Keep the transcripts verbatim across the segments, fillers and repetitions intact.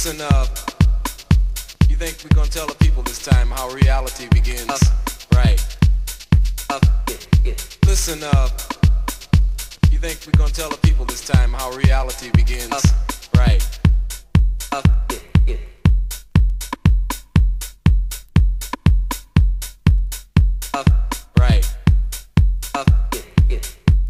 Listen up. You think we're gonna tell the people this time how reality begins? Up. Right. Up. Yeah, yeah. Listen up. You think we're gonna tell the people this time how reality begins? Up. Right. Up. Yeah, yeah. Up. Right. Up. Yeah, yeah.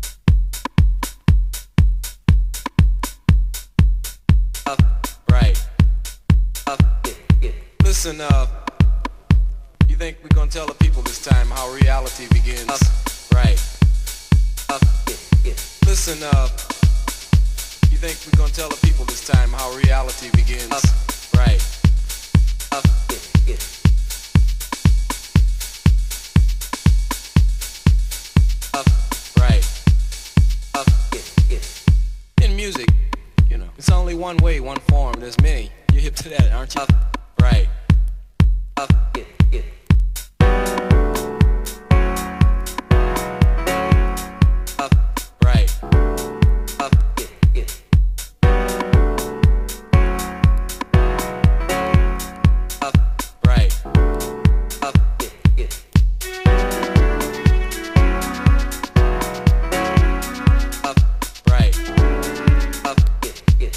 Up. Right. Up. Yeah, yeah. Listen up. You think we're gonna tell the people this time how reality begins? Up. Right. Up. Yeah, yeah. Listen up. You think we're gonna tell the people this time how reality begins? Up. Right. Up. Yeah, yeah. Up. Right. Up. Yeah, yeah. In music, you know, it's only one way, one form. There's many. You're hip to that, aren't you? Up. Right. Up. Yeah, yeah. Up. Right. Up. Yeah, yeah. Up. Right. Up. Yeah, yeah. Up. Right. Up. Yeah, yeah.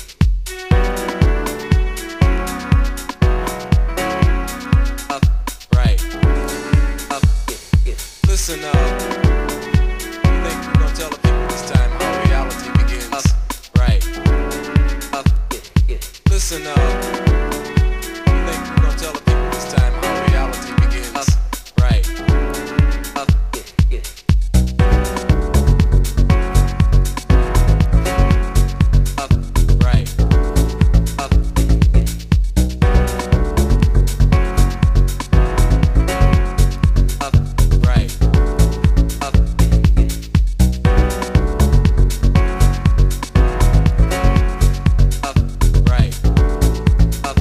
Up. Right. Up. Yeah, yeah. Listen up. You think we're gonna tell the people this time how reality begins? Up. Right. Up. Yeah, yeah. Listen up. You think we're gonna tell the people this time how reality begins? Up. Right. Up. Yeah, yeah. Up. Right. Up. Yeah. Up. Right. Up. Yeah. Up. Right. Up.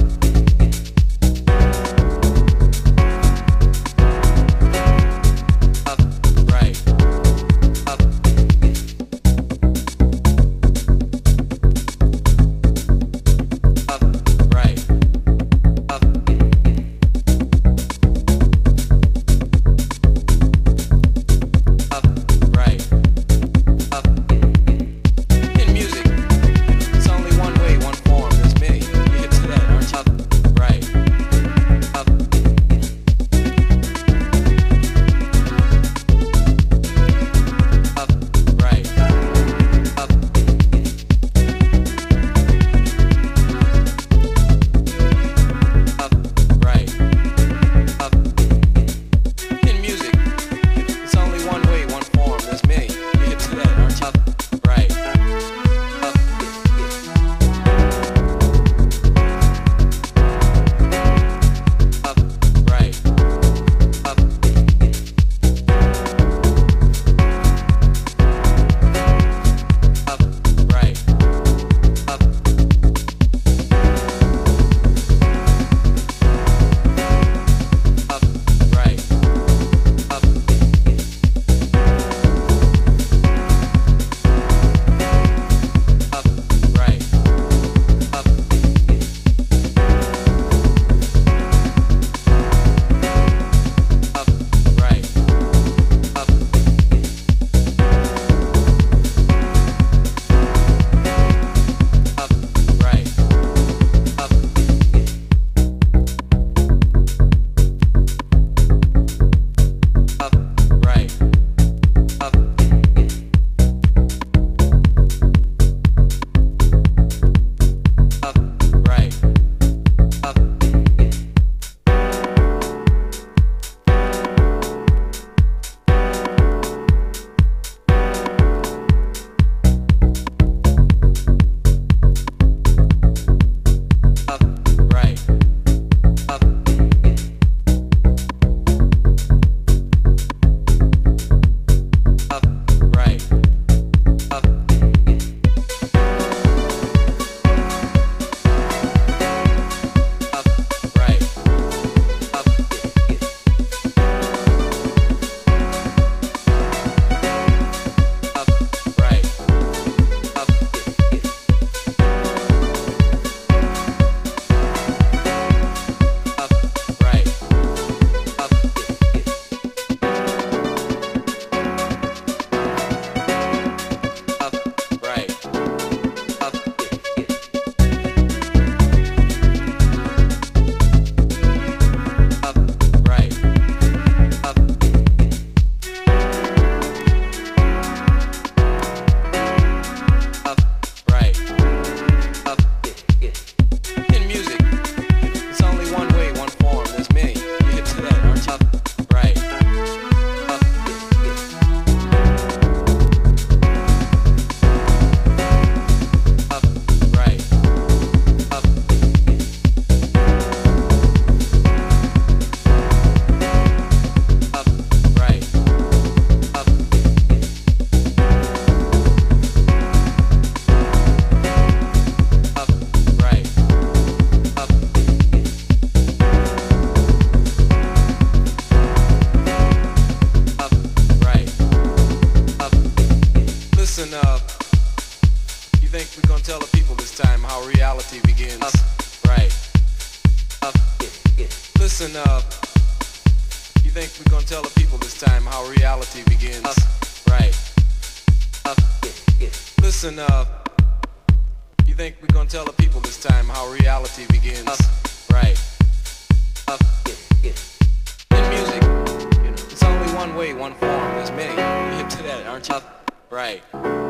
gonna tell the people this time how reality begins? Right. Listen up. You think we're gonna tell the people this time how reality begins? Right. Listen up. You think we're gonna tell the people this time how reality begins? Right. In music, you know, it's only one way, one form. There's many. You're hip to that, aren't you? Right.